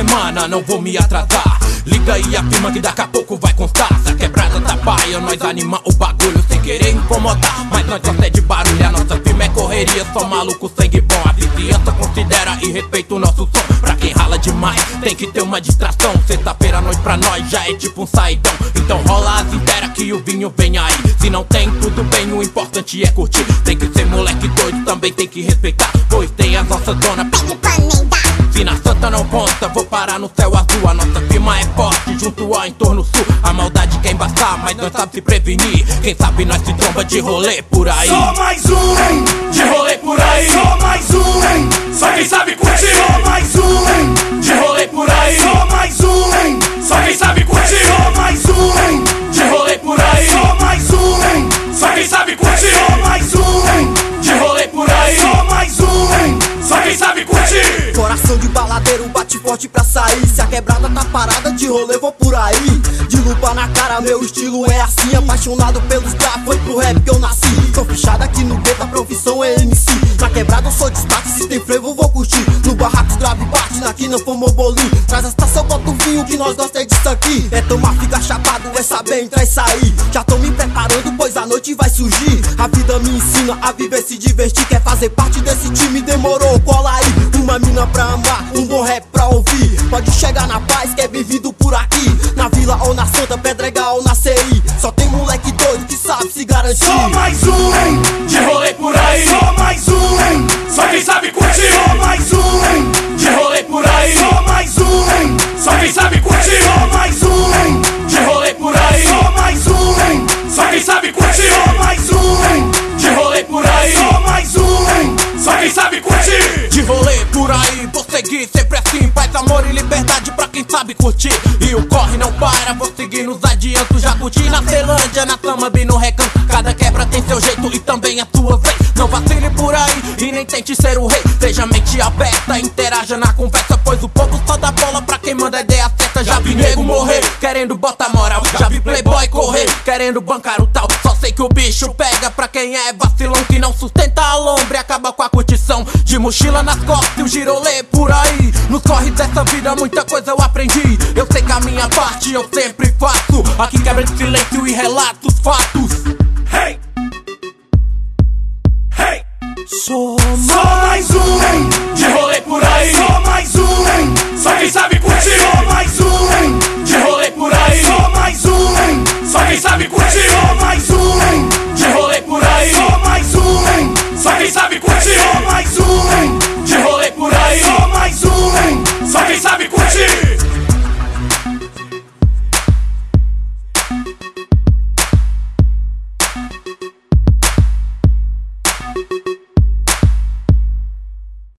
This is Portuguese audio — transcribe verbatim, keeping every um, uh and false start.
semana, não vou me atrasar. Liga aí a firma que daqui a pouco vai constar. Se a quebrada tá paia, nós anima o bagulho sem querer incomodar, mas nós gosta de barulho. A nossa firma é correria, só maluco, sangue bom. A vizinhança considera e respeita o nosso som. Pra quem rala demais, tem que ter uma distração. Sexta-feira à noite pra nós já é tipo um saidão. Então rola as inteiras que o vinho vem aí. Se não tem, tudo bem, o importante é curtir. Tem que ser moleque doido, também tem que respeitar, pois tem a nossa zona. Se na santa não conta, vou parar no céu azul. A nossa firma é forte, junto ao entorno sul. A maldade quer embaçar, mas nós sabe se prevenir. Quem sabe nós se tromba de rolê por aí. Só mais um, hein, de rolê por aí. Só mais um, hein, só quem sabe curtir. Só mais um, hein, de rolê por aí. Só mais um, hein, só quem sabe curtir. Só mais um, hein, de rolê por aí. Só mais um, hein, só quem sabe curtir. Só mais um, hein, de rolê por aí. Só mais um, hein, só quem sabe curtir. Coração de baladeiro bate forte pra sair. Se a quebrada tá parada de rolê, vou por aí. De lupa na cara, meu estilo é assim. Apaixonado pelos grafos, foi pro rap que eu nasci. Tô fechado aqui no gueto, a profissão é M C. Na quebrada eu sou destaque, se tem frevo vou curtir. No barraco grave bate, na quina fomos bolinho. Traz a estação, bota o vinho, que nós gosta é disso aqui. É tomar, fica chapado, é saber entrar e sair. Já tô me preparando, pois a noite vai surgir. A vida me ensina a viver, se divertir. Quer fazer parte desse time, demorou, cola aí. Uma mina pra amar, um bom rap pra ouvir. Pode chegar na paz, que é bem-vindo por aqui. Na vila ou na Santa, Pedregal ou na C I. Só tem moleque doido que sabe se garantir. Só mais um, hein, de rolê por aí. Só mais um, hein, só quem sabe curtir. Só mais um, hein, de rolê por aí. Só mais um, hein, só quem sabe curtir. Só mais um, hein, de rolê por aí. Só mais um, hein, só quem sabe curtir. Só mais um, hein, de rolê por aí. Só mais um, hein, só quem sabe curtir. De rolê por aí, vou seguir sempre assim. Paz, amor e liberdade pra quem sabe curtir. E o corre não para, vou seguir nos adiantos. Já curti na Ceilândia, na Samambi, no Recanto. Cada quebra tem seu jeito e também a sua vez. Não vacile por aí e nem tente ser o rei. Seja mente aberta, interaja na conversa, pois o povo só dá bola pra quem manda ideia certa. Já vi nego morrer, querendo botar moral. Já vi playboy correr, querendo bancar o tal. Só sei que o bicho pega pra quem é vacilão, que não sustenta a lombra e acaba com a curtição. De mochila nas costas e o girolê por aí. Nos corres dessa vida muita coisa eu aprendi. Eu sei que a minha parte eu sempre faço. Aqui quebra de silêncio e relato os fatos. Hey, hey, Só só mais um, hein, de rolê por aí. Só mais um, hein, só quem sabe curtir. Só mais um, hein,